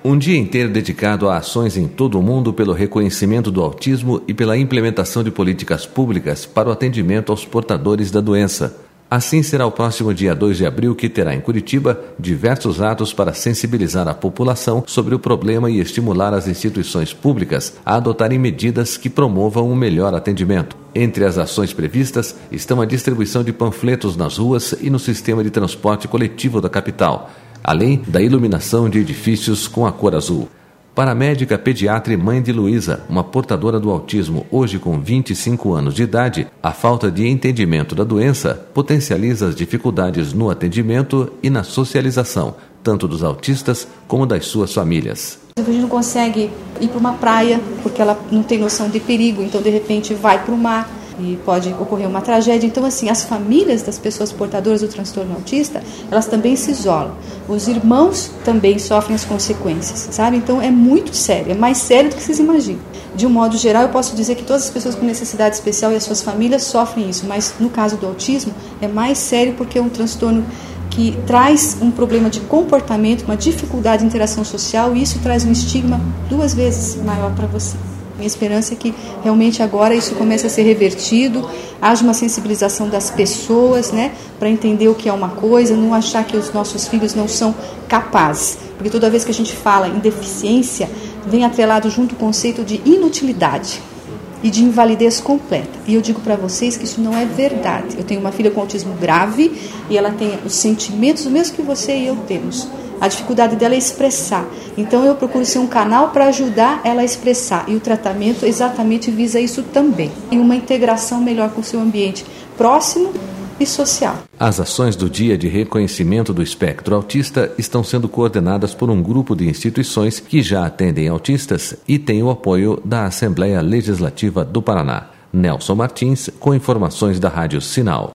Um dia inteiro dedicado a ações em todo o mundo pelo reconhecimento do autismo e pela implementação de políticas públicas para o atendimento aos portadores da doença. Assim será o próximo dia 2 de abril, que terá em Curitiba diversos atos para sensibilizar a população sobre o problema e estimular as instituições públicas a adotarem medidas que promovam um melhor atendimento. Entre as ações previstas estão a distribuição de panfletos nas ruas e no sistema de transporte coletivo da capital, além da iluminação de edifícios com a cor azul. Para a médica pediatra e mãe de Luísa, uma portadora do autismo hoje com 25 anos de idade, a falta de entendimento da doença potencializa as dificuldades no atendimento e na socialização, tanto dos autistas como das suas famílias. A gente não consegue ir para uma praia porque ela não tem noção de perigo, então de repente vai para o mar e pode ocorrer uma tragédia. Então, assim, as famílias das pessoas portadoras do transtorno autista, elas também se isolam. Os irmãos também sofrem as consequências, sabe? Então, é muito sério, é mais sério do que vocês imaginam. De um modo geral, eu posso dizer que todas as pessoas com necessidade especial e as suas famílias sofrem isso, mas no caso do autismo, é mais sério porque é um transtorno que traz um problema de comportamento, uma dificuldade de interação social, e isso traz um estigma 2 vezes maior para você. Minha esperança é que realmente agora isso comece a ser revertido, haja uma sensibilização das pessoas, né, para entender o que é uma coisa, não achar que os nossos filhos não são capazes. Porque toda vez que a gente fala em deficiência, vem atrelado junto o conceito de inutilidade e de invalidez completa. E eu digo para vocês que isso não é verdade. Eu tenho uma filha com autismo grave e ela tem os sentimentos, o mesmo que você e eu temos. A dificuldade dela é expressar. Então eu procuro ser um canal para ajudar ela a expressar. E o tratamento exatamente visa isso também. E uma integração melhor com o seu ambiente próximo e social. As ações do Dia de Reconhecimento do Espectro Autista estão sendo coordenadas por um grupo de instituições que já atendem autistas e têm o apoio da Assembleia Legislativa do Paraná. Nelson Martins, com informações da Rádio Sinal.